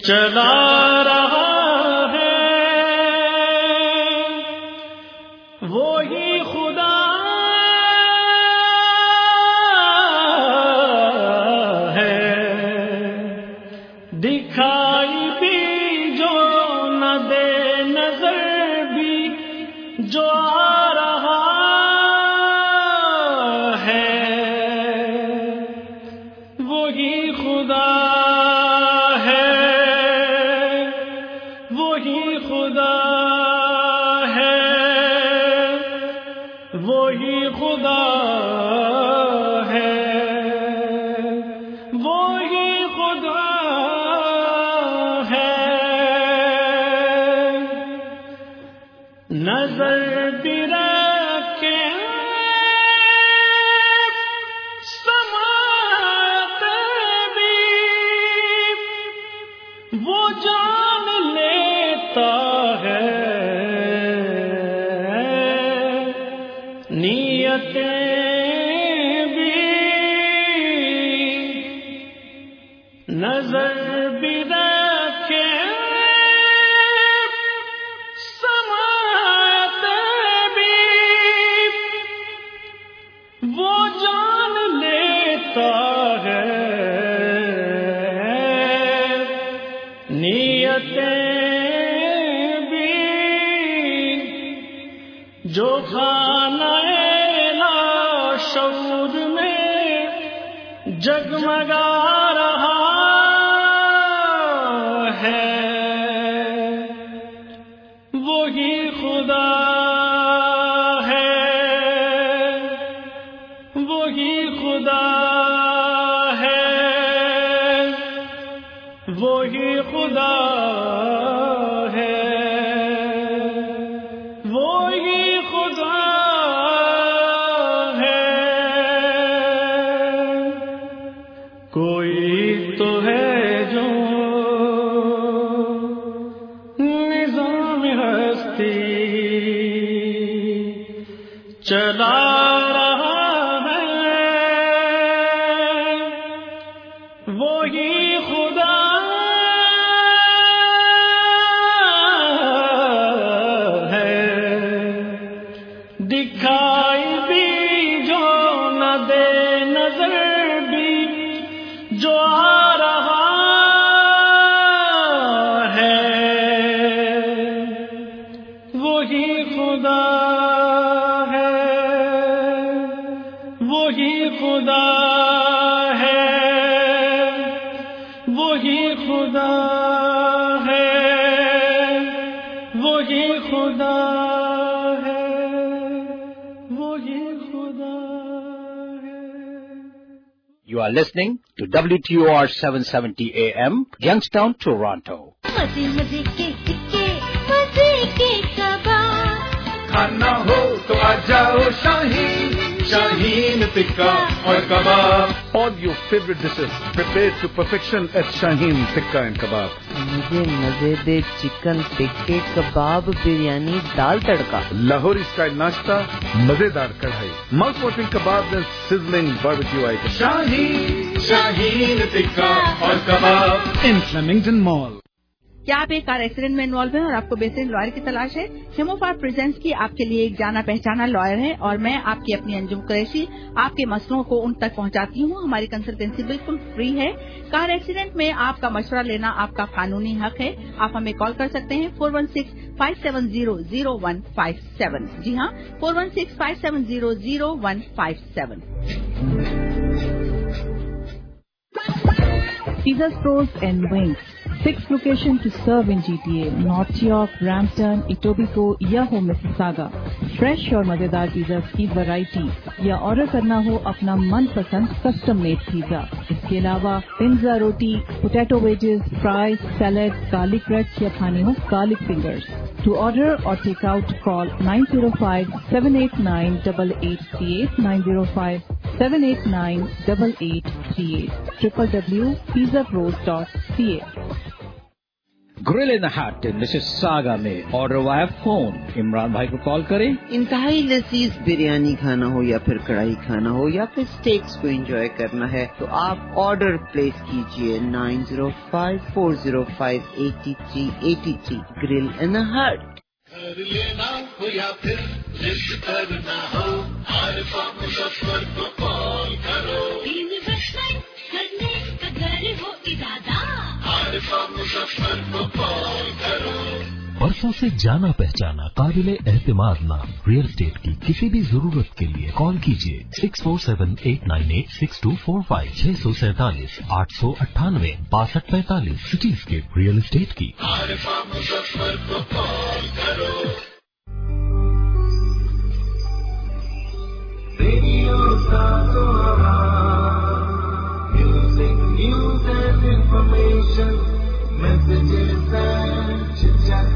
चला रहा है वो ही खुदा है, दिखाई भी जो न दे नजर भी जो आ रहा है वो ही खुदा नजर भी रखे समाते भी वो जान लेता है, नियतें भी नजर भी रखे वो जान लेता है, नियतें भी जो खाना-ए-ला शऊर में जगमगा रहा है वो ही खुदा वो ही खुदा है, वो ही खुदा है। कोई तो है जो निज़ाम हस्ती चला रहा है वो ही खुदा दिखाई भी जो न दे नजर भी जो आ रहा है वो ही खुदा है, वो ही खुदा है, वो ही खुदा है, वो ही खुदा You are listening to WTOR 770 AM, Youngstown, Toronto. मजे के टिक्के, मजे के कबाब, खाना हो तो आ जाओ शाहीन, शाहीन टिक्का और कबाब. All your favorite dishes prepared to perfection at Shaheen Tikka and Kebab. मुझे मजे दे चिकन टिक्के कबाब बिरयानी दाल तड़का. Lahori style नाश्ता, मजेदार कढ़ाई, mouth watering kebabs and sizzling barbecue items. Shaheen Tikka और कबाब in Flemington Mall. क्या आप एक कार एक्सीडेंट में इन्वॉल्व हैं और आपको बेहतरीन लॉयर की तलाश है? हेमोफार प्रेजेंट्स की आपके लिए एक जाना पहचाना लॉयर है और मैं आपकी अपनी अंजुम कुरैशी आपके मसलों को उन तक पहुंचाती हूं. हमारी कंसल्टेंसी बिल्कुल फ्री है. कार एक्सीडेंट में आपका मशवरा लेना आपका कानूनी हक है. आप हमें कॉल कर सकते हैं 416-570-0157. जी हाँ, 416-570-0157. Pizza Stores and Wings. 6 locations to serve in GTA, North York, Brampton, Etobicoke या हो मिसिसागा. फ्रेश और मजेदार पिज्जा की वैरायटी या ऑर्डर करना हो अपना मनपसंद कस्टम मेड पिज्जा. इसके अलावा पिज्जा रोटी, potato wedges, fries, salad, garlic bread या खाने हो garlic fingers. To order or take out, call 905-789-8838, 905-789-8838, www.pizzapros.ca. Grill in the hut in Mississauga में ऑर्डर वाया फोन। इमरान भाई को कॉल करें। इंतहाई लजीज बिरयानी खाना हो या फिर कढ़ाई खाना हो या फिर स्टेक्स को एंजॉय करना है तो आप ऑर्डर प्लेस कीजिए 9054058383 ग्रिल इन द हट। घर लेना हो या फिर लिस्ट करना हो, आरिफा मुजफ्फर को कॉल करो। इन्वेस्टमेंट करने का घर हो इरादा, आरिफा मुजफ्फर को कॉल करो। बरसों से जाना पहचाना काबिले एहतिमाद नाम रियल एस्टेट की किसी भी जरूरत के लिए कॉल कीजिए 6478986245 647-898 सिटीस्केप रियल एस्टेट की। आरिफा मुजफ्फर को कॉल करो। Radio music news and information, messages and chit chat.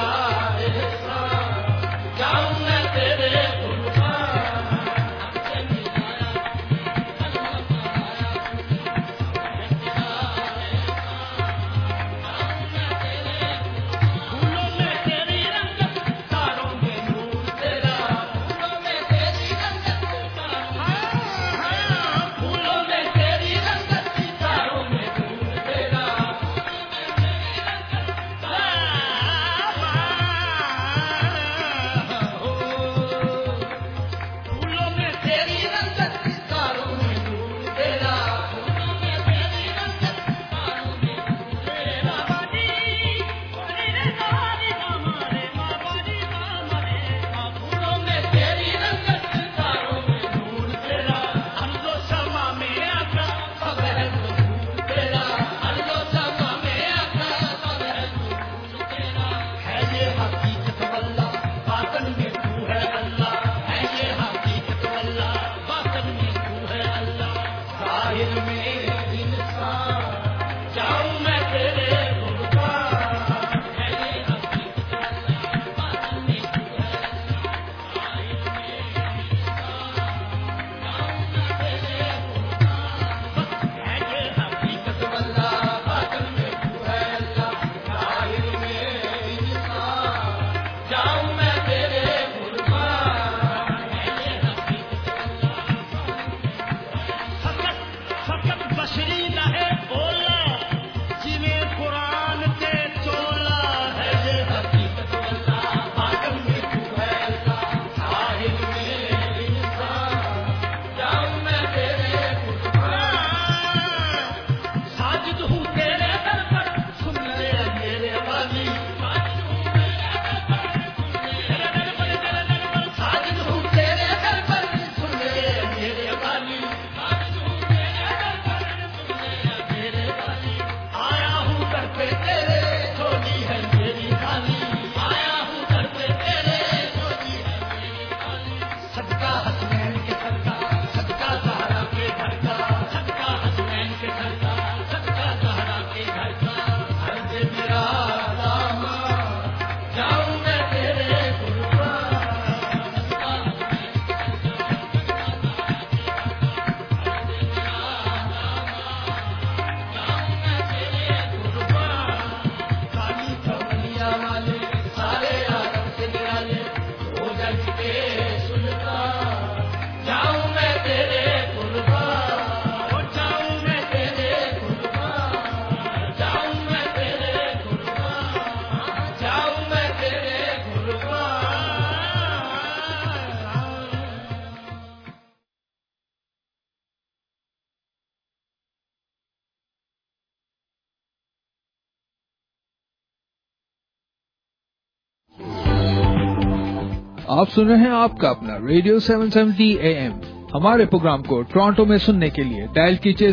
आप सुन रहे हैं आपका अपना रेडियो 770 AM। हमारे प्रोग्राम को टोरंटो में सुनने के लिए डायल कीजिए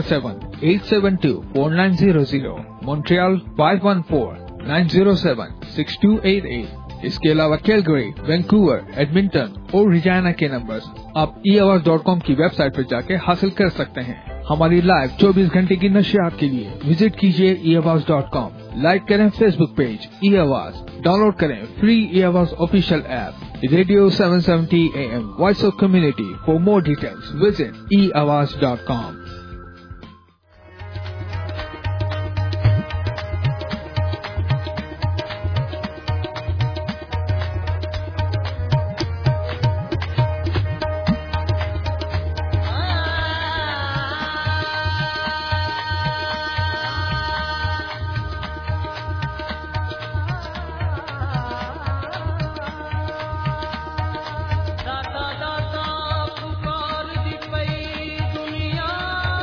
647-872-4900, मॉन्ट्रियल 514-907-6288। इसके अलावा कैलगरी, वैंकूवर, एडमिंटन और रिजाना के नंबर्स आप eAwaz.com की वेबसाइट पर जाके हासिल कर सकते हैं। हमारी लाइव 24 घंटे की नशियात के लिए विजिट कीजिए eAwaz.com। लाइक करें फेसबुक पेज eAwaz, डाउनलोड करें free eAwaz official app radio 770 AM voice of community. For more details visit eAwaz.com। दाता दाता पुकार दी पई दुनिया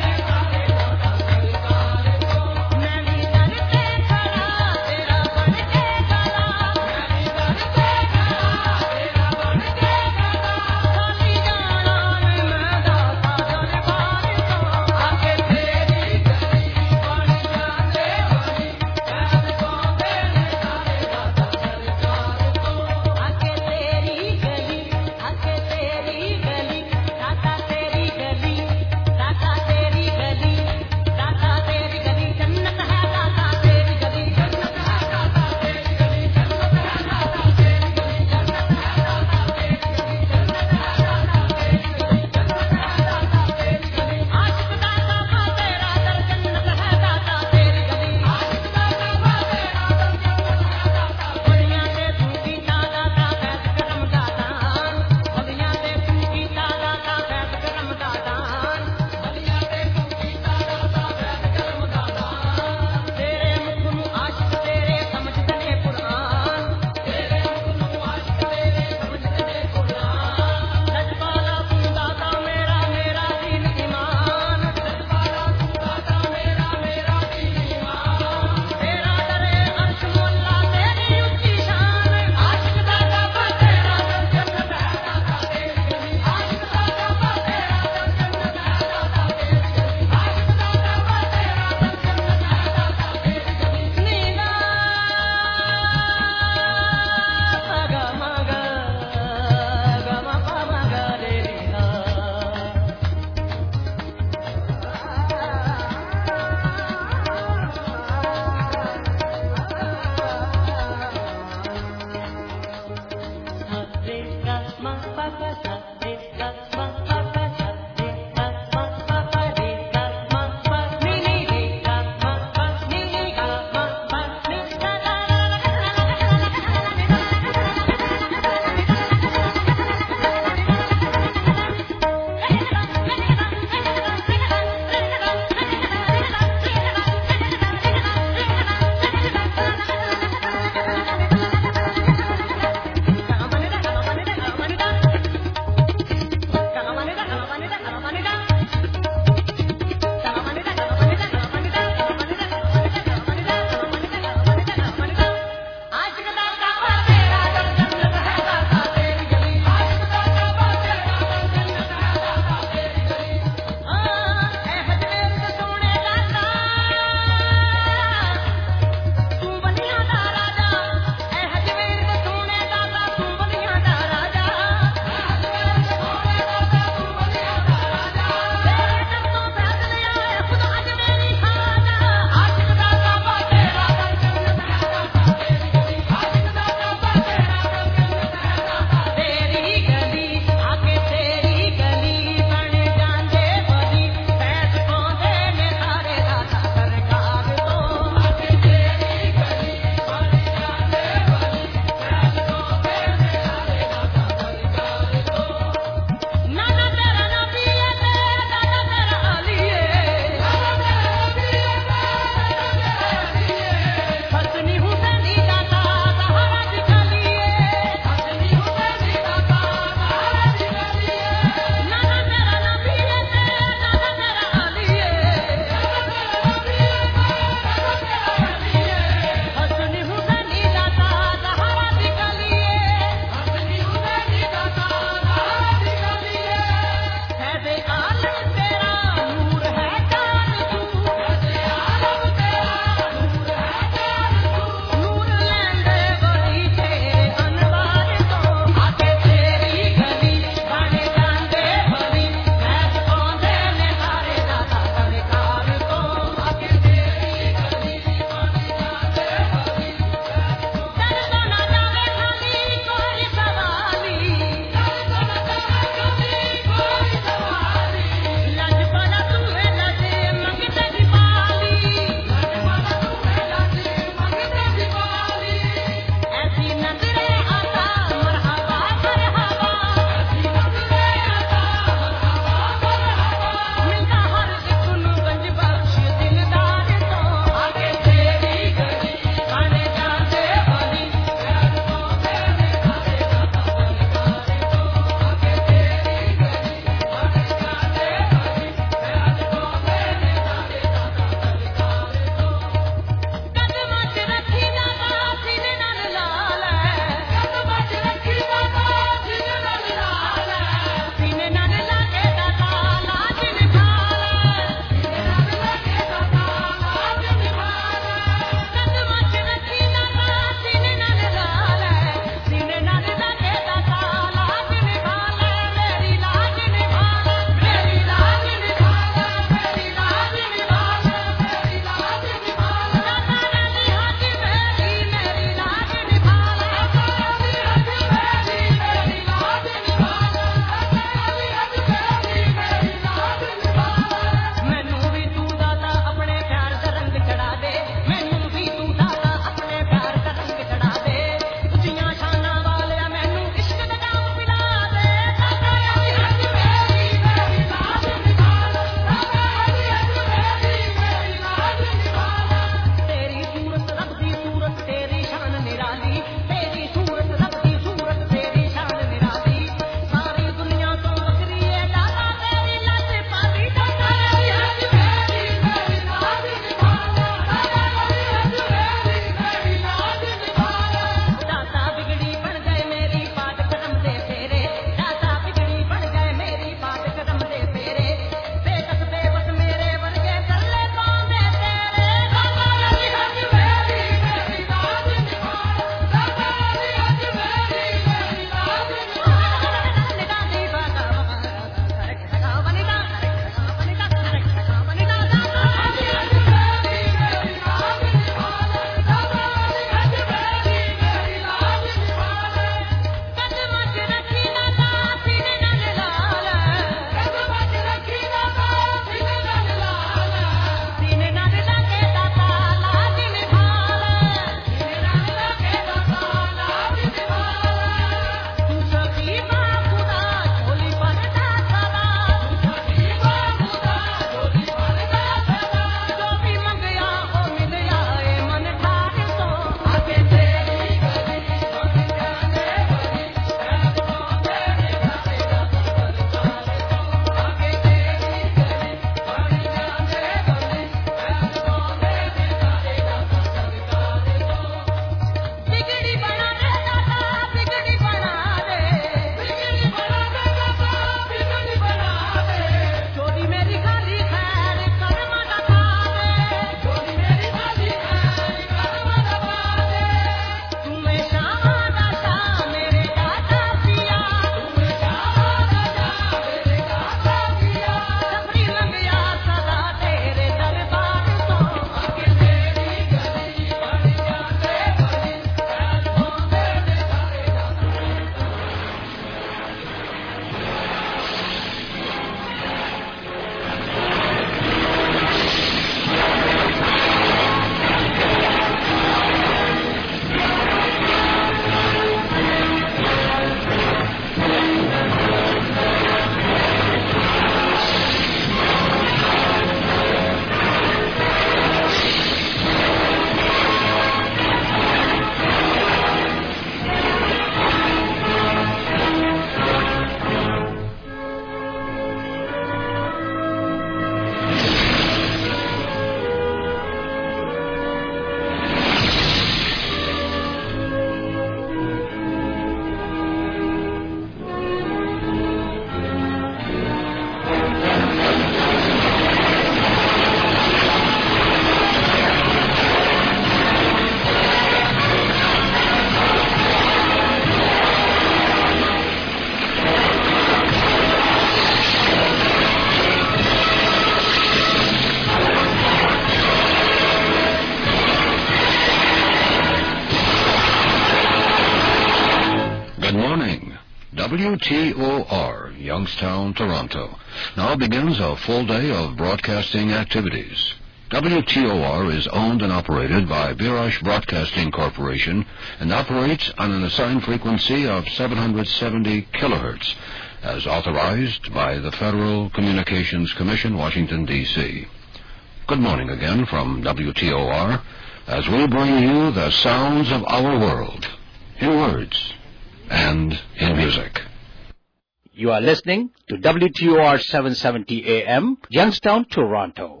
WTOR, Youngstown, Toronto. Now begins a full day of broadcasting activities. WTOR is owned and operated by Birash Broadcasting Corporation and operates on an assigned frequency of 770 kilohertz, as authorized by the Federal Communications Commission, Washington, D.C. Good morning again from WTOR, as we bring you the sounds of our world, in words and in music. You are listening to WTOR 770 AM, Youngstown, Toronto.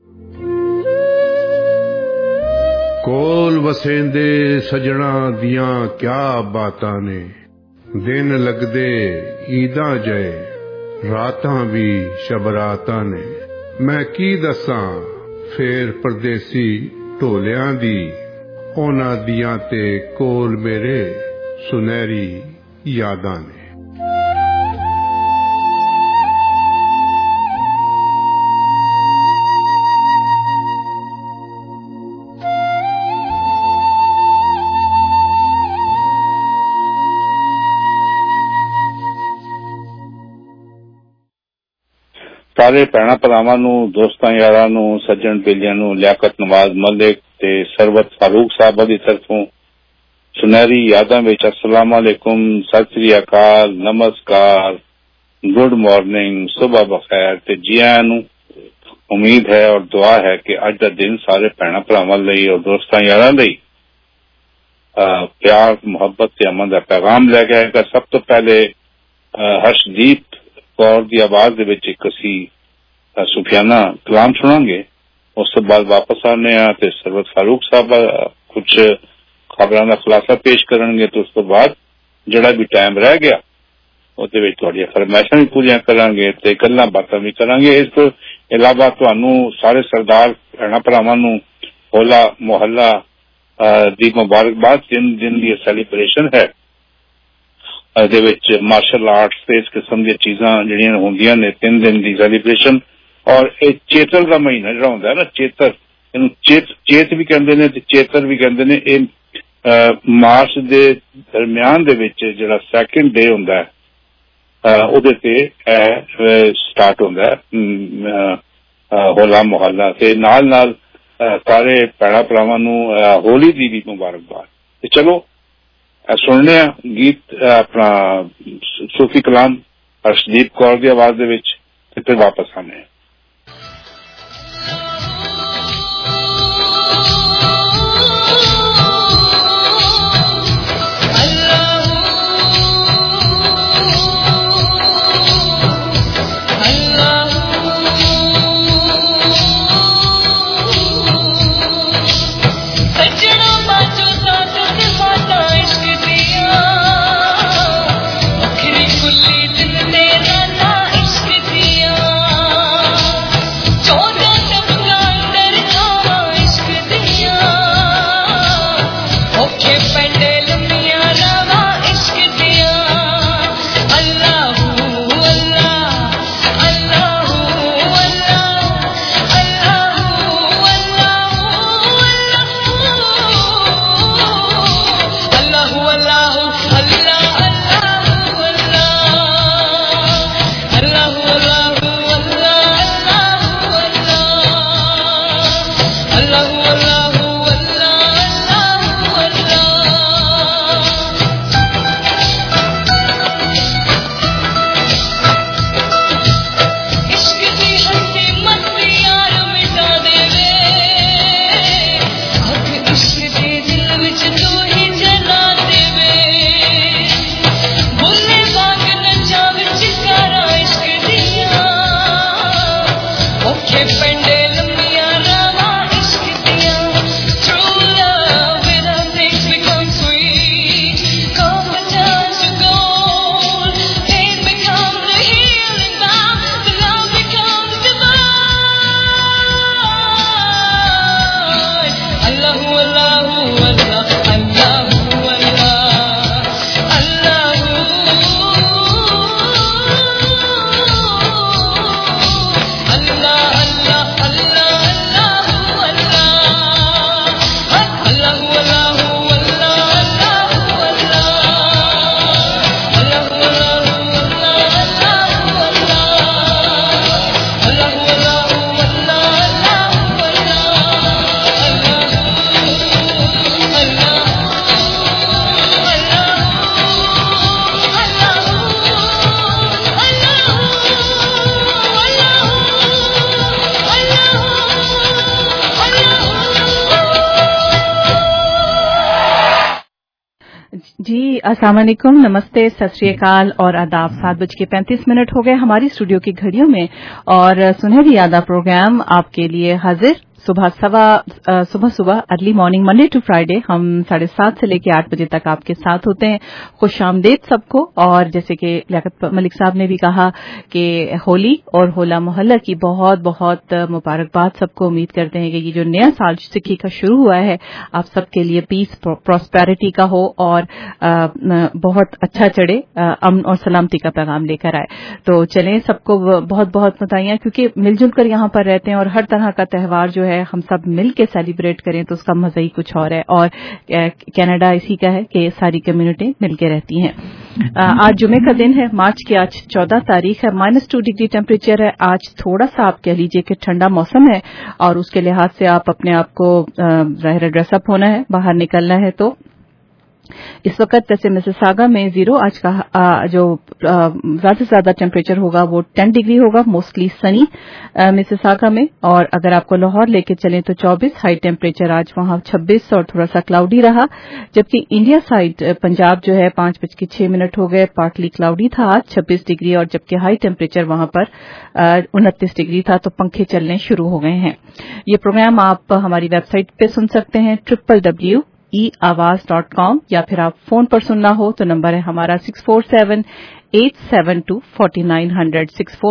कोल वसेंदे सजना दियां क्या बातां ने दिन लगदे ईदां जय रातां भी शबरातां ने मैं की दसां फेर परदेसी ढोलियां दी ओना दियां ते कोल मेरे सुनहरी यादां ने ਸਾਰੇ ਭੈਣਾਂ ਭਰਾਵਾਂ ਨੂੰ ਦੋਸਤਾਂ ਯਾਰਾਂ ਨੂੰ ਸੱਜਣ ਬੇਲੀਆਂ ਨੂੰ ਲਿਆਕਤ ਨਵਾਜ਼ ਮਲਿਕ ਤੇ ਸਰਵਤ ਫਾਰੂਕ ਸਾਹਿਬ ਦੀ ਤਰਫੋਂ ਸੁਨਹਿਰੀ ਯਾਦਾਂ ਵਿੱਚ ਅਸਲਾਮ ਅਲੈਕੁਮ, ਸਤਿ ਸ੍ਰੀ ਅਕਾਲ, ਨਮਸਕਾਰ, ਗੁੱਡ ਮਾਰਨਿੰਗ, ਸੁਬਹ ਬਖੈਰ ਤੇ ਜੀ ਆਇਆਂ ਨੂੰ। ਉਮੀਦ ਹੈ ਔਰ ਦੁਆ ਹੈ ਕਿ ਅੱਜ ਦਾ ਦਿਨ ਸਾਰੇ ਭੈਣਾਂ ਭਰਾਵਾਂ ਲਈ ਔਰ ਦੋਸਤਾਂ ਯਾਰਾਂ ਲਈ ਪਿਆਰ, ਮੁਹੱਬਤ ਤੇ ਅਮਨ ਦਾ ਪੈਗਾਮ ਲੈ ਕੇ ਆਏਗਾ। ਸਭ ਤੋਂ ਪਹਿਲੇ ਹਰਸ਼ਦੀਪ ਕੌਰ ਦੀ ਆਵਾਜ਼ ਦੇ ਵਿੱਚ ਇੱਕ ਅਸੀਂ ਸੂਫੀਆਨਾ ਕਲਾਮ ਸੁਣਾਂਗੇ। ਉਸ ਤੋਂ ਬਾਅਦ ਵਾਪਸ ਆਉਂਦੇ ਹਾਂ ਤੇ ਸਰਵਤ ਫਾਰੂਕ ਸਾਹਿਬ ਕੁਝ ਖਬਰਾਂ ਦਾ ਖੁਲਾਸਾ ਪੇਸ਼ ਕਰਨਗੇ ਤੇ ਉਸ ਤੋਂ ਬਾਅਦ ਜਿਹੜਾ ਵੀ ਟਾਈਮ ਰਹਿ ਗਿਆ ਉਹਦੇ ਵਿੱਚ ਤੁਹਾਡੀਆਂ ਫਰਮਾਇਸ਼ਾਂ ਵੀ ਪੂਰੀਆਂ ਕਰਾਂਗੇ ਤੇ ਗੱਲਾਂ ਬਾਤਾਂ ਵੀ ਕਰਾਂਗੇ। ਇਸ ਤੋਂ ਇਲਾਵਾ ਤੁਹਾਨੂੰ ਸਾਰੇ ਸਰਦਾਰ ਭੈਣਾਂ ਭਰਾਵਾਂ ਨੂੰ ਹੋਲਾ ਮੁਹੱਲਾ ਦੀ ਮੁਬਾਰਕਬਾਦ। 3 ਦਿਨ ਦੀ ਸੈਲੀਬ੍ਰੇਸ਼ਨ ਹੈ। ਇਹਦੇ ਵਿੱਚ ਮਾਰਸ਼ਲ ਆਰਟਸ ਤੇ ਇਸ ਕਿਸਮ ਦੀਆਂ ਚੀਜ਼ਾਂ ਜਿਹੜੀਆਂ ਹੁੰਦੀਆਂ ਨੇ 3 ਦਿਨ ਦੀ ਸੈਲੀਬ੍ਰੇਸ਼ਨ। ਔਰ ਇਹ ਚੇਤਰ ਦਾ ਮਹੀਨਾ ਜਿਹੜਾ ਹੁੰਦਾ ਹੈ ਨਾ, ਚੇਤਰ, ਇਹਨੂੰ ਚੇਤ ਵੀ ਕਹਿੰਦੇ ਨੇ ਤੇ ਚੇਤਰ ਵੀ ਕਹਿੰਦੇ ਨੇ। ਇਹ ਮਾਰਚ ਦੇ ਦਰਮਿਆਨ ਦੇ ਵਿੱਚ ਜਿਹੜਾ ਸੈਕਿੰਡ ਡੇ ਹੁੰਦਾ ਹੈ ਉਹਦੇ ਤੇ ਸਟਾਰਟ ਹੁੰਦਾ ਹੈ ਹੋਲਾ ਮੁਹੱਲਾ। ਤੇ ਨਾਲ ਨਾਲ ਸਾਰੇ ਭੈਣਾਂ ਭਰਾਵਾਂ ਨੂੰ ਹੋਲੀ ਦੀ ਵੀ ਮੁਬਾਰਕਬਾਦ। ਤੇ ਚਲੋ ਸੁਣਨੇ ਆ ਗੀਤ ਆਪਣਾ ਸੂਫੀ ਕਲਾਮ ਹਰਸ਼ਦੀਪ ਕੌਰ ਦੀ ਆਵਾਜ਼ ਦੇ ਵਿੱਚ ਤੇ ਫਿਰ ਵਾਪਸ ਆਉਂਦੇ ਆ। कुल्ली दिल ने राना इश्क दिया अस्सलाम वालेकुम, नमस्ते, सत श्री अकाल और आदाब। 7:35 हो गए हमारी स्टूडियो की घड़ियों में और सुनहरी यादा प्रोग्राम आपके लिए हाजिर। सुबह early morning Monday to Friday हम 7:30 से लेकर 8 बजे तक आपके साथ होते हैं। खुशामदीद सबको। और जैसे कि लियाकत मलिक साहब ने भी कहा कि होली और होला मोहल्ला की बहुत बहुत मुबारकबाद सबको। उम्मीद करते हैं कि ये जो नया साल सिक्की का शुरू हुआ है आप सबके लिए पीस प्रॉस्पेरिटी का हो और बहुत अच्छा चढ़े, अमन और सलामती का पैगाम लेकर आए। तो चलें, सबको बहुत बहुत बधाइयां, क्योंकि मिलजुल कर यहाँ पर रहते हैं और हर तरह का त्यौहार जो है हम सब मिल के सेलिब्रेट करें तो उसका मजा ही कुछ और है। और कनाडा इसी का है कि सारी कम्युनिटी मिल के रहती हैं। आज जुमे का दिन है, मार्च की आज 14 तारीख है। -2 डिग्री टेम्परेचर है। आज थोड़ा सा आप कह लीजिए कि ठंडा मौसम है और उसके लिहाज से आप अपने आप को ज़ाहिर ड्रेसअप होना है, बाहर निकलना है। तो इस वक्त वैसे मिसिसागा में जीरो आज का जो ज्यादा से ज्यादा टेम्परेचर होगा वो 10 डिग्री होगा, मोस्टली सनी मिसिसागा में। और अगर आपको लाहौर लेके चलें तो 24 हाई टेम्परेचर आज वहां 26 और थोड़ा सा क्लाउडी रहा। जबकि इंडिया साइड पंजाब जो है 5:06 हो गए, पार्टली क्लाउडी था आज 26 डिग्री और जबकि हाई टेम्परेचर वहां पर 29 डिग्री था। तो पंखे चलने शुरू हो गए हैं। ये प्रोग्राम आप हमारी वेबसाइट पे सुन सकते हैं www.eawaz.com या फिर आप फोन पर सुनना हो तो नंबर है हमारा 647-872-4900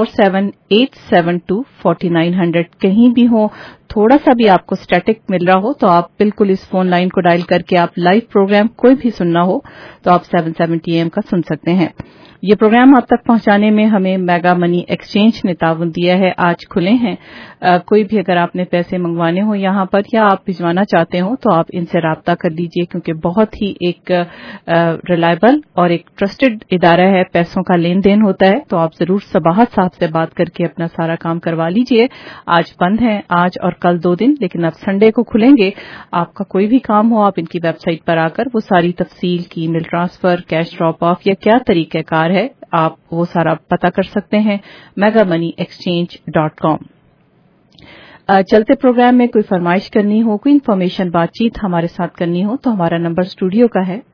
647-872-4900। कहीं भी हो, थोड़ा सा भी आपको स्टैटिक मिल रहा हो तो आप बिल्कुल इस फोन लाइन को डायल करके आप लाइव प्रोग्राम कोई भी सुनना हो तो आप 770 AM का सुन सकते हैं। ये प्रोग्राम आप तक पहुंचाने में हमें मेगा मनी एक्सचेंज ने ताउन दिया है। आज खुले हैं। कोई भी अगर आपने पैसे मंगवाने हो यहां पर या आप भिजवाना चाहते हो तो आप इनसे राब्ता कर लीजिए, क्योंकि बहुत ही एक रिलायबल और एक ट्रस्टेड इदारा है, पैसों का लेन देन होता है। तो आप जरूर सबाहत साहब से बात करके अपना सारा काम करवा लीजिए। आज बंद है, आज और कल 2 दिन, लेकिन अब संडे को खुलेंगे। आपका कोई भी काम हो आप इनकी वेबसाइट पर आकर वो सारी तफसील की email transfer, cash drop off या क्या तरीक़ाकार है आप वो सारा पता कर सकते हैं megamoneyexchange.com। चलते प्रोग्राम में कोई फरमाइश करनी हो, कोई इन्फॉर्मेशन बातचीत हमारे साथ करनी हो तो हमारा नंबर स्टूडियो का है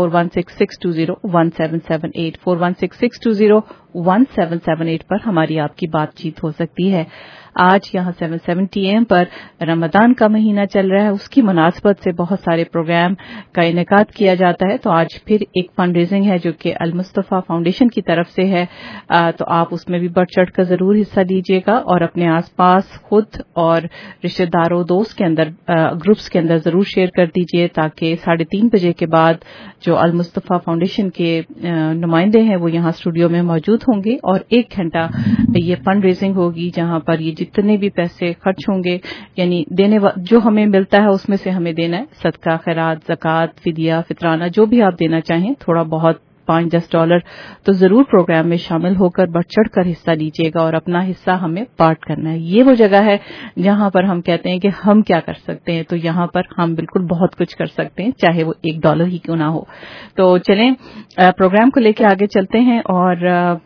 4166201778 4166201778 पर हमारी आपकी बातचीत हो सकती है। आज यहाँ 770 AM पर रमजान का महीना चल रहा है, उसकी मुनासबत से बहुत सारे प्रोग्राम का इनेकाद किया जाता है। तो आज फिर एक फंड रेजिंग है जो कि अल मुस्तफा फाउंडेशन की तरफ से है। तो आप उसमें भी बढ़ चढ़ कर जरूर हिस्सा लीजिएगा और अपने आसपास खुद और रिश्तेदारों दोस्त के अंदर ग्रुप्स के अंदर जरूर शेयर कर दीजिए, ताकि 3:30 बजे के बाद जो अल मुस्तफा फाउंडेशन के नुमाइंदे हैं वो यहाँ स्टूडियो में मौजूद होंगे और 1 घंटा ये फंड रेजिंग होगी, जहां पर ये जितने भी पैसे खर्च होंगे यानी जो हमें मिलता है उसमें से हमें देना है। सदका, खैरात, ज़कात, फिदिया, फितराना जो भी आप देना चाहें, थोड़ा बहुत $5-10 तो जरूर प्रोग्राम में शामिल होकर बढ़ चढ़ कर हिस्सा लीजिएगा और अपना हिस्सा हमें पार्ट करना है। ये वो जगह है जहां पर हम कहते हैं कि हम क्या कर सकते हैं, तो यहां पर हम बिल्कुल बहुत कुछ कर सकते हैं, चाहे वो $1 ही क्यों ना हो। तो चलें प्रोग्राम को लेकर आगे चलते हैं। और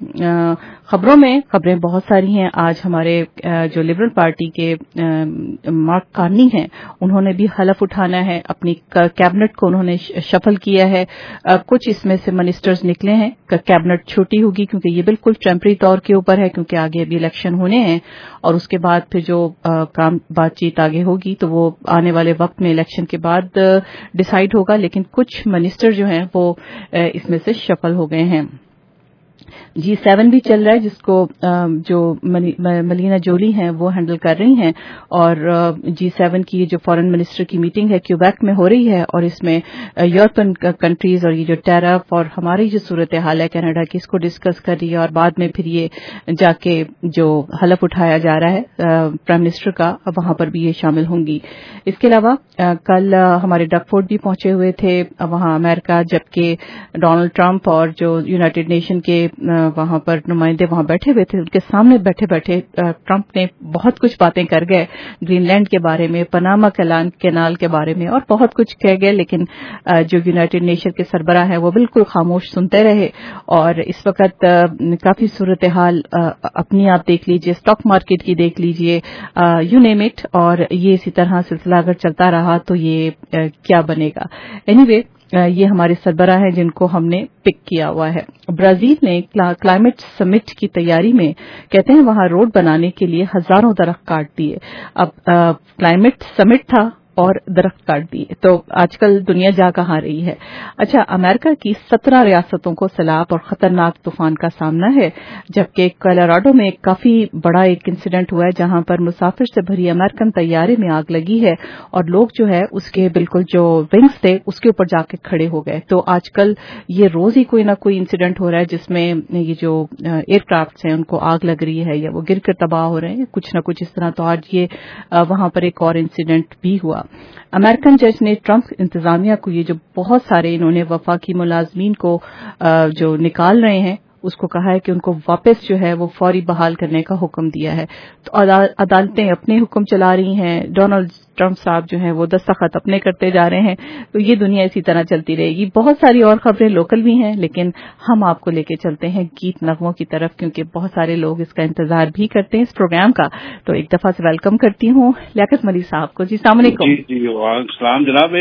खबरें बहुत सारी हैं। आज हमारे जो लिबरल पार्टी के मार्क कार्नी हैं उन्होंने भी हलफ उठाना है, अपनी कैबिनेट को उन्होंने शफल किया है। कुछ इसमें से मिनिस्टर्स निकले हैं। कैबिनेट छोटी होगी क्योंकि ये बिल्कुल टेम्परेरी तौर के ऊपर है, क्योंकि आगे अभी इलेक्शन होने हैं और उसके बाद फिर जो काम बातचीत आगे होगी तो वो आने वाले वक्त में इलेक्शन के बाद डिसाइड होगा। लेकिन कुछ मिनिस्टर जो हैं वो इसमें से शफल हो गए हैं। G7 भी चल रहा है, जिसको जो मलीना जोली हैं वो हैंडल कर रही हैं। और G7 की जो फॉरेन मिनिस्टर की मीटिंग है क्यूबेक में हो रही है और इसमें यूरोपियन कंट्रीज और ये जो टैरिफ और हमारी जो सूरत हाल है कनाडा की, इसको डिस्कस कर रही है। और बाद में फिर ये जाके जो हलफ उठाया जा रहा है प्राइम मिनिस्टर का, वहां पर भी ये शामिल होंगी। इसके अलावा कल हमारे डकफोर्ड भी पहुंचे हुए थे वहां अमेरिका, जबकि डोनाल्ड ट्रंप और जो यूनाइटेड नेशन के वहां पर नुमाइंदे वहां बैठे हुए थे, उनके सामने बैठे बैठे ट्रंप ने बहुत कुछ बातें कर गए, ग्रीनलैंड के बारे में, पनामा कैनाल के बारे में और बहुत कुछ कह गए। लेकिन जो यूनाइटेड नेशन के सरबराह है वो बिल्कुल खामोश सुनते रहे। और इस वक्त काफी सूरत हाल अपनी आप देख लीजिए, स्टॉक मार्केट की देख लीजिए, यू नेम इट। और ये इसी तरह सिलसिला अगर चलता रहा तो ये क्या बनेगा। एनीवे ये हमारे सरबराह हैं जिनको हमने पिक किया हुआ है। ब्राजील ने क्लाइमेट समिट की तैयारी में कहते हैं वहां रोड बनाने के लिए हजारों दरख्त काट दिए। अब क्लाइमेट समिट था और दरख्त काट दिए, तो आजकल दुनिया जा कहां रही है। अच्छा, अमेरिका की 17 रियासतों को सैलाब और खतरनाक तूफान का सामना है, जबकि कोलोराडो में काफी बड़ा एक इंसिडेंट हुआ है जहां पर मुसाफिर से भरी अमेरिकन तैयारे में आग लगी है और लोग जो है उसके बिल्कुल जो विंग्स थे उसके ऊपर जाके खड़े हो गए। तो आजकल ये रोज ही कोई ना कोई इंसिडेंट हो रहा है जिसमें ये जो एयरक्राफ्ट हैं उनको आग लग रही है या वो गिरकर तबाह हो रहे हैं, कुछ न कुछ इस तरह। तो आज ये वहां पर एक और इंसिडेंट भी हुआ। अमेरिकन जज ने ट्रंप इंतजामिया को ये जो बहुत सारे इन्होंने वफाकी मुलाजमीन को जो निकाल रहे हैं उसको कहा है कि उनको वापस जो है वो फौरी बहाल करने का हुक्म दिया है। तो अदालतें अपने हुक्म चला रही हैं, डोनाल्ड ट्रंप साहब जो हैं वो दस्तखत अपने करते जा रहे हैं। तो ये दुनिया इसी तरह चलती रहेगी। बहुत सारी और खबरें लोकल भी हैं, लेकिन हम आपको लेके चलते हैं गीत नगमों की तरफ, क्योंकि बहुत सारे लोग इसका इंतजार भी करते हैं इस प्रोग्राम का। तो एक दफा से वेलकम करती हूँ लियाकत मलिक साहब को। जी अस्सलाम वालेकुम। जी वालेकुम जनाब।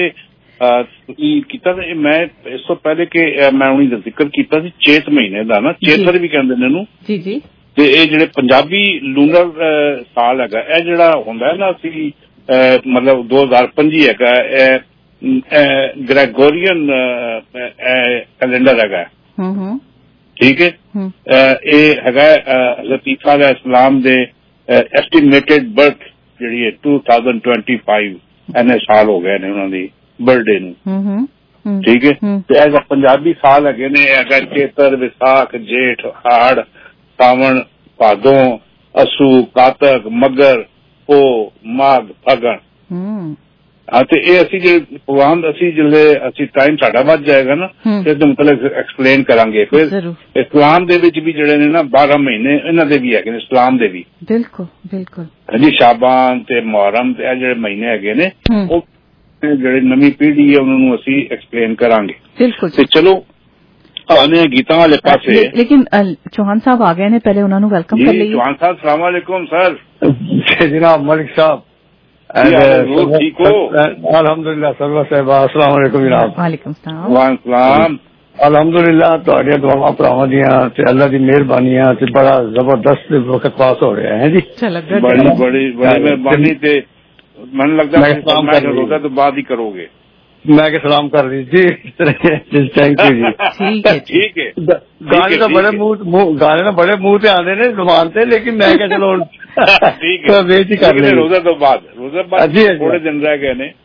मैं इस तो पहले कि मैं उन्हीं का जिक्र किया चेत महीने का ना, चेतर भी कहते हैं जी जी। ते ये जेडे पंजाबी लूनर साल है यह जेड़ा होंदा है ना असी मतलब 2025 है ग्रेगोरियन कैलेंडर है, ठीक है। ये है हज़रत ईसा अलैहिस्सलाम दे एस्टिमेटेड बर्थ जी है 2025 इन्ने साल हो गए ने उन्होंने बर्थडे नूं, ठीक है। तो एज पंजाबी साल है ने अगर चेतर विसाख जेठ हाड़ सावन भादों असू कातक मगर ओ माघ फगण। हाँ, तो ये असी जो प्रोग्राम असी जिले असी टाइम साडा बच जाएगा ना फिर तो मतलब एक्सप्लेन करांगे। फिर इस्लाम दे विच भी जिहड़े ने ना 12 महीने इन्हां दे भी है इस्लाम दे भी। बिल्कुल बिल्कुल जी, शाबान ते मुहर्रम ते जिहड़े महीने है ने वो जिहड़ी नवी पीढ़ी है उन्होंने असी एक्सप्लेन करांगे। बिल्कुल। तो चलो आने गीतां वाले पासे। लेकिन चौहान साहब आ गए ने, पहले उन्होंने वेलकम कर लिया। चौहान साहब अस्सलाम वालेकुम सर। जनाब मलिक साहब ठीक हो? अल्हम्दुलिल्लाह सरवर साहब अस्सलाम वालेकुम जनाब। वालेकुम सलाम। वालेकुम अल्हम्दुलिल्लाह तुहाडियां दुआवां भरावां दियां ते अल्लाह दी मेहरबानियां ते बड़ा जबरदस्त वक्त पास हो रहा है जी। बड़ी बड़ी बड़ी मेहरबानी ते मन लगता है रोजा तो बाद ही करोगे। मैं के सलाम कर रही जी। थैंक यू जी। ठीक है। गाने तो बड़े मुंह से आने ने जुबान से, लेकिन मैं क्या चलो ठीक है वेट ही कर रहे रोजा तो बाद थोड़े दिन रह गए ने,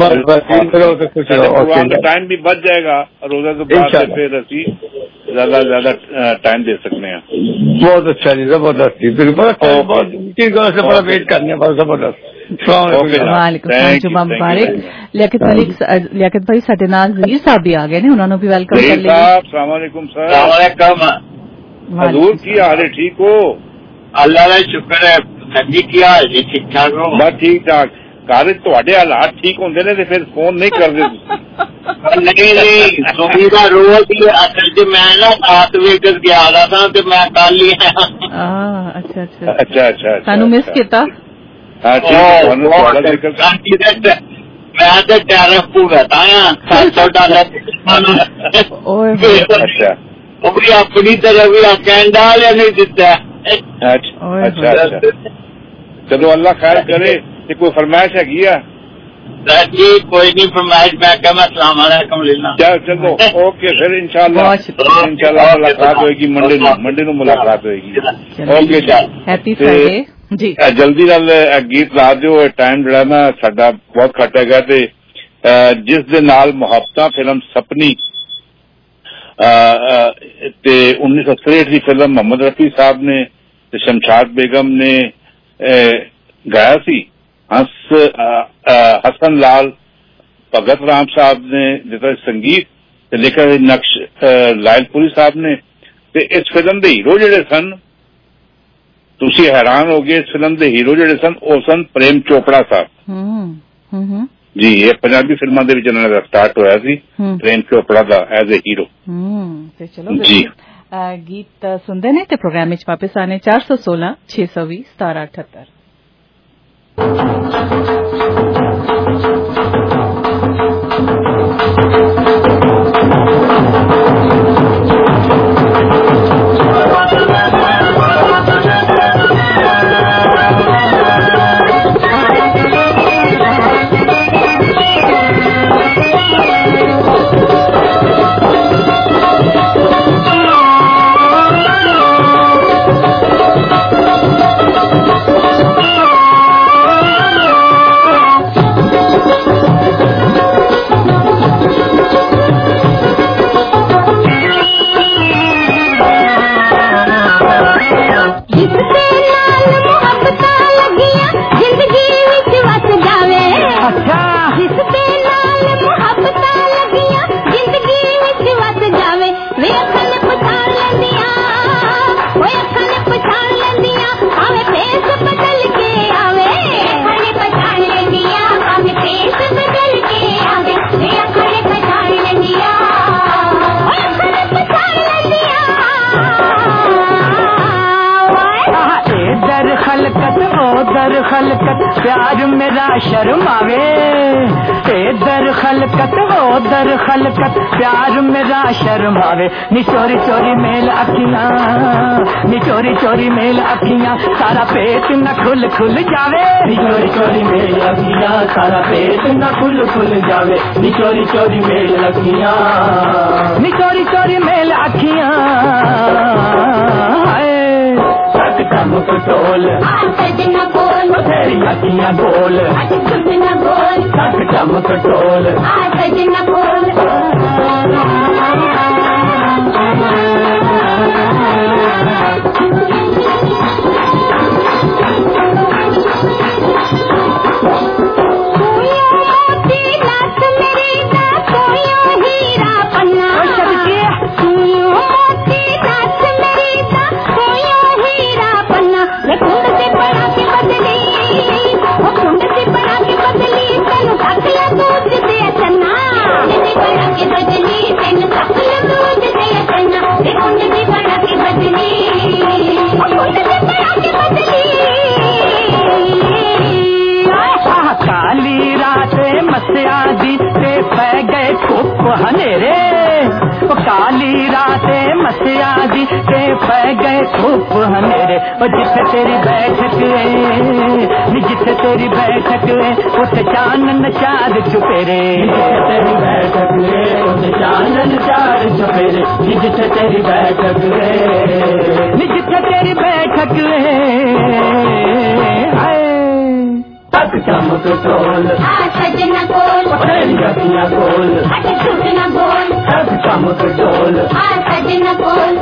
टाइम भी बच जाएगा रोजा तो बाद फिर असी ज्यादा टाइम दे सकते हैं। बहुत अच्छा जी, जबरदस्त जी, बहुत बड़ा वेट करने वाला जबरदस्त। वालेकुम जुम्मा मुबारक। लियाकत भाई साडे नाल ज़हीर साहब भी आ गए ने, उन्होंने भी वेलकम कर लिया। अस्सलाम वालेकुम सर। हजूर की हाल है, ठीक हो? अल्लाह का शुक्र है। संजी की हाल जी, ठीक ठाक हो? बस ठीक ठाक। घर तुहाडे हालात ठीक होंदे ने ते फिर फोन नहीं करदे तुसीं। नहीं सुविधा रोज ही असल च मैं ना सात वेगस गया था ते मैं कल ही आया। अच्छा सानू मिस किया। मैं तो टैरिफ भुगत आया $700। अच्छा वो भी अपनी तरफ भी कैनेडा वाले नहीं दिता। अच्छा चलो अल्लाह खैर करे। कोई फरमाइश है किया जी? कोई नहीं फरमाइश। मैं क्या मैं अस्सलाम वालेकुम लेना। चलो ओके फिर इंशाल्लाह मुलाकात होगी मंडे नूं मुलाकात होगी। ओके हैप्पी फ्राइडे जी। जल्दी नाल गीत ला दिओ। टाइम जिहड़ा ना साडा बहुत घट हैगा ते जिस दे नाल मुहब्बतां फिल्म सपनी ते 1963 की फिल्म मोहम्मद रफी साहब ने ते शमशाद बेगम ने गाया सी। हसन लाल भगत राम साहब ने जिसका संगीत ते लिखा नक्श लायलपुरी साहब ने। ते इस फिल्म दे हीरो जिहड़े सन तुसी हैरान हो गए। इस फिल्म के हीरो जिहड़े सन वो सन प्रेम चोपड़ा साहब जी। ये पंजाबी फिल्मां दे विच इन्हां दा स्टार्ट होया सी प्रेम चोपड़ा दा एज ए हीरो जी। गीत सुनते ने ते प्रोग्राम विच वापस आने 416 620 1778। जिससे नाल मुहब्बतां लगियां जिंदगी विच वस जावे अच्छा जिससे नाल मुहब्बतां लगियां जिंदगी विच वस जावे वे अखां ने पछाण लैंदियां ओए अखां ने पछाण लैंदियां भावे फेस बदल के आवे अखां ने पछाण लैंदियां भावे फेस बदल के आवे वे अखां ने पछाण लैंदियां ओए अखां ने पछाण लैंदियां दर खलकत ओ दर खलकत प्यार मेरा शर्मावे दर खलकत ओ दर खलकत प्यार मेरा शर्मावे नी चोरी चोरी मेल अखियां नी चोरी चोरी मेल अखियां सारा पेट न खुल खुल जावे नी चोरी चोरी मेल अखियां सारा पेट न खुल खुल जावे नी चोरी चोरी मेल अखियां नी चोरी चोरी मेल अखियां चमक टोल सजना बोल तेरी अखियां बोल सजना बोल चमक टोल सजना बोल हनेरे काली रातें मसियादी के पै गए खूब हनेरे जिथे तेरी बैठक है जिथे तेरी बैठक है उस चानन चार चुपेरे तेरी बैठक है उस चानन चार चुपेरे जिथे तेरी बैठक है जिथे तेरी बैठक है चमक टोल सजना बोल तेरी अखियां बोल सजना बोल चमक टोल सजना बोल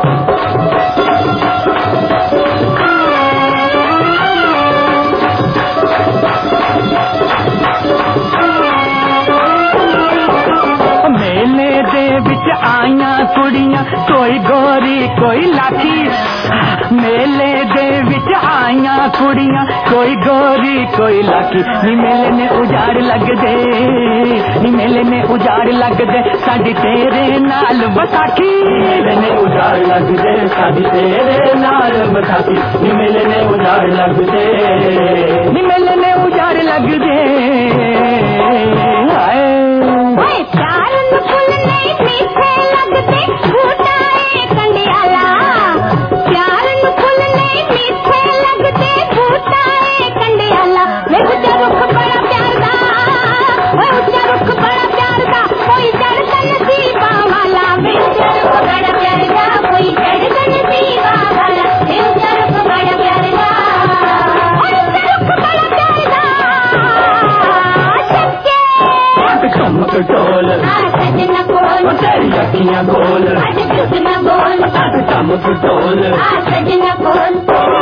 मेले दे विच आईयां कुड़ियां कोई गोरी कोई लाठी मेले दे विच आईयां कुड़ियां कोई गोरी कोई लाठी नी मेले ने उजाड़ लग दे नी मेले ने उजाड़ लग दे साडी तेरे नाल बसाखी मेले ने उजाड़ लग दे साडी तेरे नाल बसाखी नी मेले ने उजाड़ लग दे नी मेले ने उजाड़ लग दे प्यार न फूल नहीं मीठे लगते बूटाए कंडियाला प्यार न फूल नहीं मीठे लगते बूटाए कंडियाला मैं ऊंचा रुख बड़ा प्यार दा मैं ऊंचा रुख बड़ा प्यार दा कोई चढ़ नसीबा वाला मैं ऊंचा रुख बड़ा प्यार दा कोई चढ़ नसीबा वाला मैं ऊंचा रुख बड़ा प्यार दा ऊंचा रुख बड़ा प्यार दा चमक टोल सजना बोल तेरी अखियां बोल सजना बोल चमक टोल सजना बोल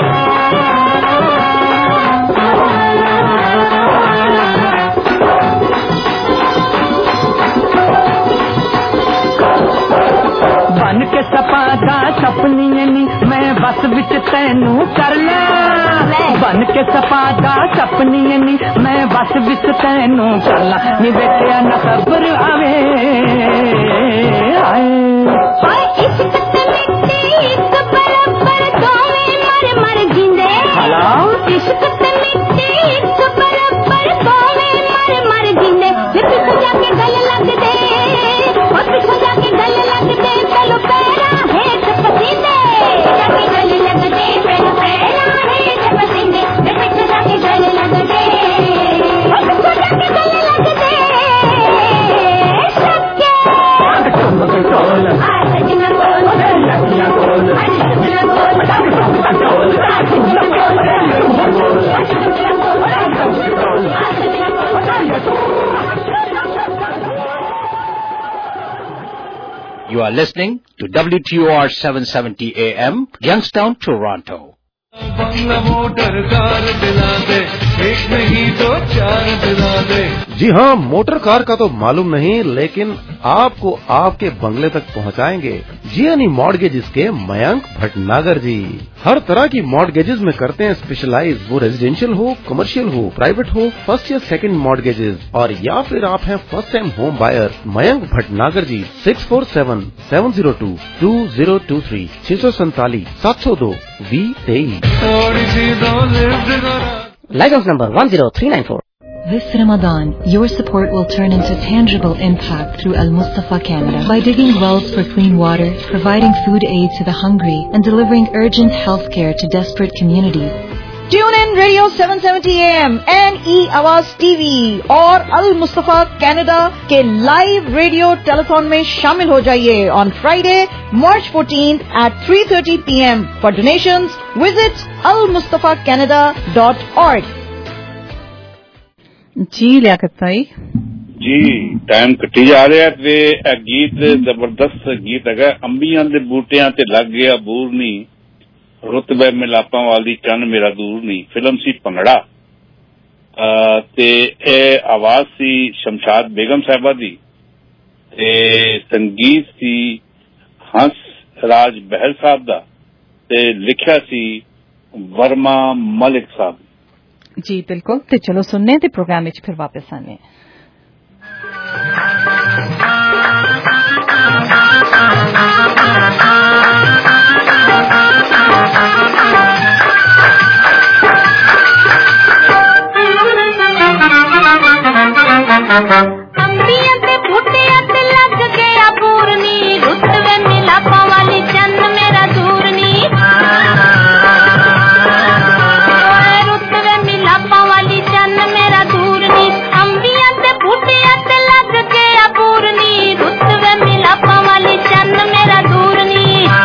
बन के सपादा सपनी नी मैं बस विच तैनू कर ला बन के सपादा सपनी नी मैं बस विच तैनू कर ला नी बेटिया न खबर आवे इश्क ते मिट्टी इश्क बराबर दोवें मर मर जिंदे इश्क ते मिट्टी इश्क बराबर दोवें मर मर जिंदे पिछे जाके गल लग दे पिछे जाके गल लग दे चलो पैरा हेठ पसीने जाके गल लग दे चलो पैरा हेठ पसीने पिछे जाके गल लग दे पिछे जाके गल लग दे सच्चे चमक टोल सजना बोल लखियां बोल सजना बोल You are listening to WTOR 770 AM, Youngstown, Toronto. बंगला मोटर कार दिला दे, एक नहीं तो 4 दिला दे। जी हाँ, मोटर कार का तो मालूम नहीं, लेकिन आपको आपके बंगले तक पहुँचाएंगे जियानी मॉर्गेजेस के मयंक भटनागर जी। हर तरह की मॉर्गेजेस में करते हैं स्पेशलाइज, वो रेजिडेंशियल हो, कमर्शियल हो, प्राइवेट हो, फर्स्ट या सेकंड मॉर्गेजेस, और या फिर आप हैं first time home buyer. Mayank Bhatnagar ji 647-702-2023 647-702-2023। License number 10394. This Ramadan, your support will turn into tangible impact through Al Mustafa Canada by digging wells for clean water, providing food aid to the hungry, and delivering urgent health care to desperate communities. Tune in Radio 770 AM and E-Awaz TV और Al Mustafa Canada के live radio telethon में शामिल हो जाइए on Friday, March 14th at 3:30 PM. For donations, visit almustafacanada.org. जी लियाकत भाई जी time कटी जा रहा है ते गीत जबरदस्त गीत है। अंबियां दे बूटियां ते लग गया बूर नी, रुतबे मिलापा वाली चन मेरा दूर नी। फिल्म सी भंगड़ा ते ए आवाज सी शमशाद बेगम साहिबा दी ते संगीत सी हंस राज बहल साहब दा ते लिखिया सी वर्मा मलिक साहब। जी बिल्कुल, तो चलो सुनने ते प्रोग्राम में फिर वापस आने। अंबियां ते बूटियां ते लग गया पूरनी, रुतबे मिलापा वाली चंद मेरा दूरनी। रुतबे मिलापा वाली चंद मेरा दूरनी। अंबियां ते बूटियां ते लग गया पूरनी, रुतबे मिलापा वाली चंद मेरा दूरनी।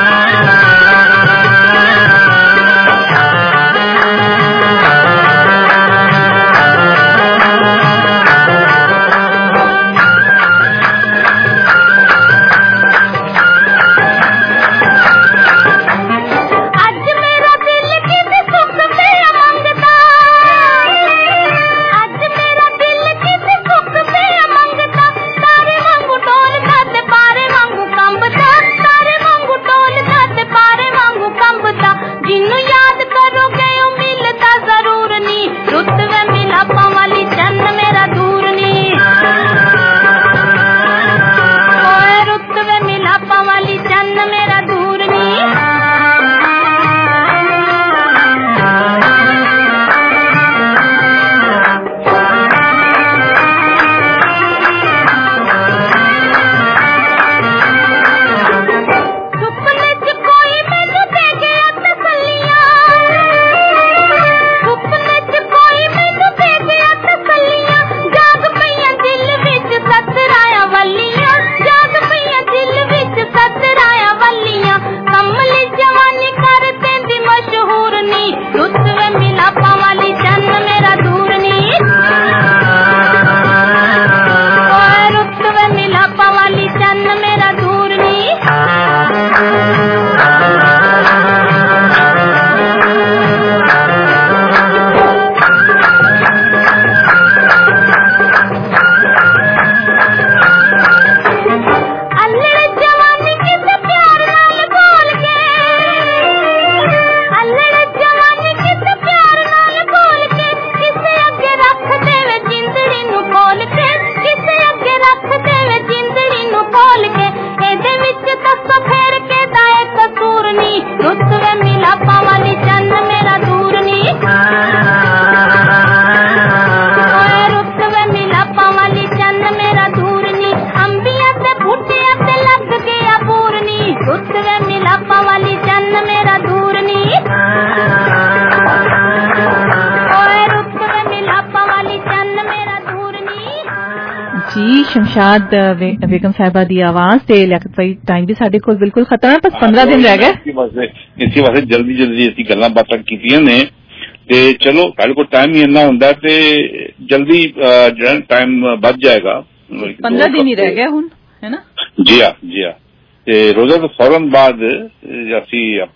जी शमशाद बेगम साहिबा दी आवाज ते लियाकत भाई टाइम भी साडे कोल बिल्कुल खत्म है, बस 15 दिन रह गए। इसी वास्ते जल्दी जल्दी असीं गल्लां बातां कीतियां ने ते चलो साडे कोल टाइम ही इन्ना हुंदा ते जल्दी जेड़ा टाइम बच जाएगा। 15 दिन ही रह गए हुण, है ना? जी हाँ ते रोजा तो फौरन बाद असीं अपने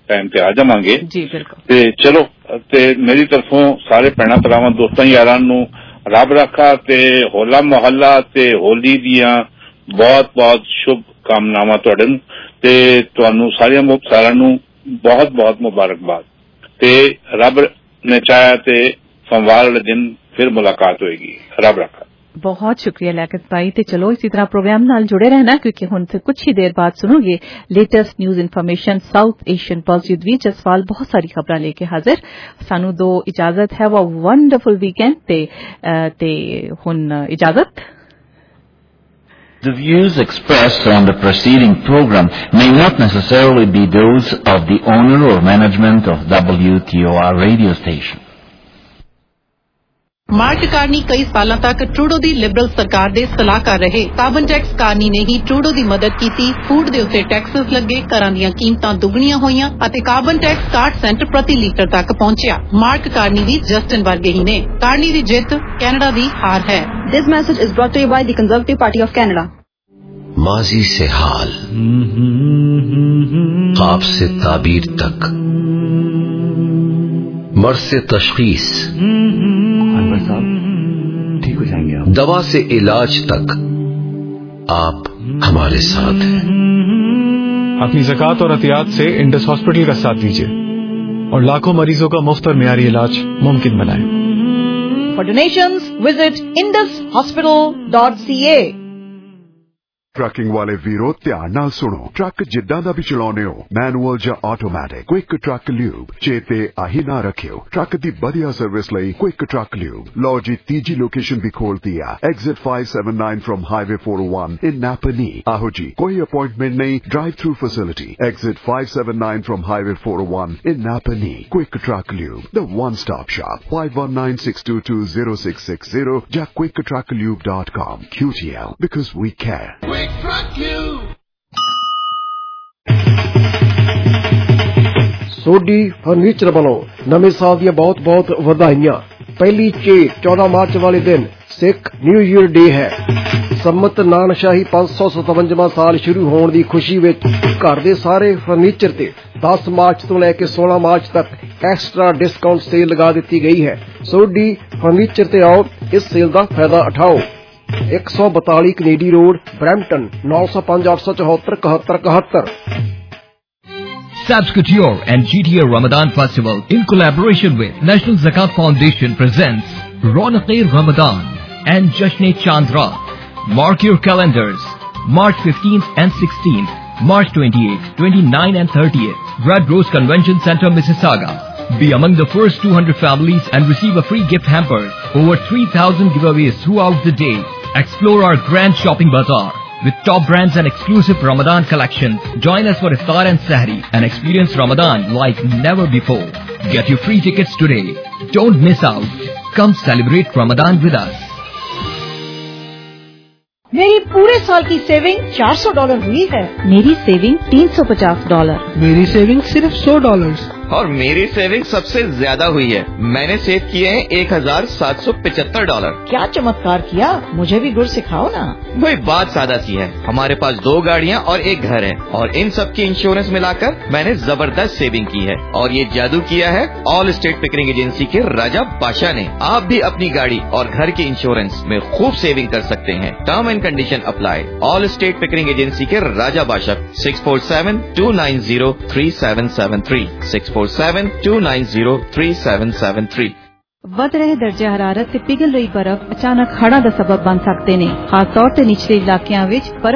टाइम ते आ जावांगे जी बिल्कुल ते चलो ते मेरी तरफों सारे भैणां भरावां दोस्तां यारां नूं रब रखा ते होला मोहल्ला ते होली दियां बहुत बहुत शुभ कामनावां तुहाडे नूं ते तुहानूं सारियां नूं बहुत बहुत मुबारकबाद ते रब ने चाहा ते सोमवार वाले दिन फिर मुलाकात होएगी। रब रखा। बहुत शुक्रिया लियाकत भाई ते चलो इसी तरह प्रोग्राम नाल जुड़े रहना क्योंकि हुण से कुछ ही देर बाद सुनोगे latest news information South Asian pulse Yudhvir Jaswal बहुत सारी खबरां लेके हाजिर सानू दो इजाजत है वो वंडरफुल वीकेंड ते हुण इजाजत। The views expressed on the preceding program may not necessarily be those of the owner or management of WTOR radio station. Mark Carney कई सालों तक ट्रूडो दी लिबरल सरकार दे सलाहकार रहे। कार्बन टैक्स कार्नी ने ही ट्रूडो दी मदद कीती। फूड दे उत्ते टैक्सेस लगे, घरां दीयां कीमतां दुगणियां होईयां अते कार्बन टैक्स 60 सेंट प्रति लीटर तक पहुंचिया। मार्क कार्नी भी जस्टिन वर्गे ही ने। कार्नी दी जित कैनेडा दी हार है। This message is brought to you by the Conservative Party of Canada. माजी से हाल, ख्वाब से ताबीर तक, मर्ज से तशखीस, अनवर साहब ठीक हो जाएंगे आप। दवा से इलाज तक आप हमारे साथ हैं। अपनी ज़कात और अतियात से इंडस हॉस्पिटल का साथ दीजिए और लाखों मरीजों का मुफ्त और मियारी इलाज मुमकिन बनाएं। For donations, visit indushospital.ca। Trucking वाले वीरो ध्यान नाल सुनो। ट्रक जिद्दां दा भी चलाउने हो, मैनुअल या ऑटोमैटिक, क्विक ट्रक ल्यूब चेते आही ना रखियो। ट्रक दी बढ़िया सर्विस लई क्विक ट्रक ल्यूब। लो जी तीजी लोकेशन भी खोल दिया, exit 579 from highway 401 in Napanee. आहो जी कोई अपॉइंटमेंट नहीं, drive through facility, exit 579 from highway 401 in Napanee. Quick Truck Lube, the one stop shop. 5196220660 या quicktrucklube.com। QTL because we care। Sodhi furniture वालों नवे साल दी बहुत बहुत वधाइयां। पहली 14 मार्च वाले दिन सिख न्यू ईयर डे है। सम्मत नानशाही 557वां साल शुरू होने की खुशी विच घर दे सारे फर्नीचर ते 10 मार्च तो लेके 16 मार्च तक एक्स्ट्रा डिस्काउंट सेल लगा दी गई है। सोडी फर्नीचर ते आओ, इस सेल का फायदा उठाओ। 142 Kennedy Road, Brampton 905 874 71 Sabs Couture and GTA Ramadan Festival in collaboration with National Zakat Foundation presents Raunaq-e Ramadan and Jashn-e Chandra. Mark your calendars. March 15th and 16th, March 28th, 29th and 30th, Red Rose Convention Center, Mississauga. Be among the first 200 families and receive a free gift hamper. Over 3,000 giveaways throughout the day. Explore our grand shopping bazaar with top brands and exclusive Ramadan collections. Join us for Iftar and Sahri and experience Ramadan like never before. Get your free tickets today. Don't miss out. Come celebrate Ramadan with us. मेरी पूरे साल की saving $400 हुई है। मेरी saving $350। मेरी saving सिर्फ $100। और मेरी सेविंग सबसे ज्यादा हुई है। मैंने सेव किए हैं $1,775। क्या चमत्कार किया, मुझे भी गुर सिखाओ ना। वही बात सादा सी है, हमारे पास 2 गाड़ियाँ और 1 घर है और इन सब की इंश्योरेंस मिलाकर मैंने जबरदस्त सेविंग की है। और ये जादू किया है ऑल स्टेट पिकरिंग एजेंसी के राजा बादशाह ने। आप भी अपनी गाड़ी और घर के इंश्योरेंस में खूब सेविंग कर सकते हैं। Term and condition apply. Allstate Pickering agency के राजा बादशाह 647-290-3773 647-290-3773। वध रहे दर्जा हरारत ते पिघल रही बर्फ अचानक हड़ा दा सबब बन सकते ने। खास तौर ते निचले इलाकियां विच बर्फ